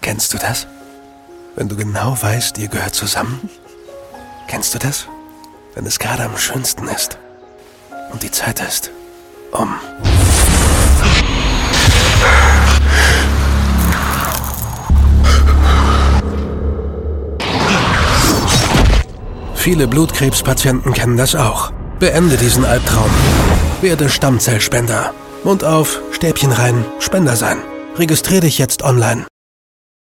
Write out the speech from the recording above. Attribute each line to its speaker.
Speaker 1: Kennst du das? Wenn du genau weißt, ihr gehört zusammen? Kennst du das? Wenn es gerade am schönsten ist und die Zeit ist, um... Viele Blutkrebspatienten kennen das auch. Beende diesen Albtraum. Werde Stammzellspender. Mund auf, Stäbchen rein, Spender sein. Registrier dich jetzt online.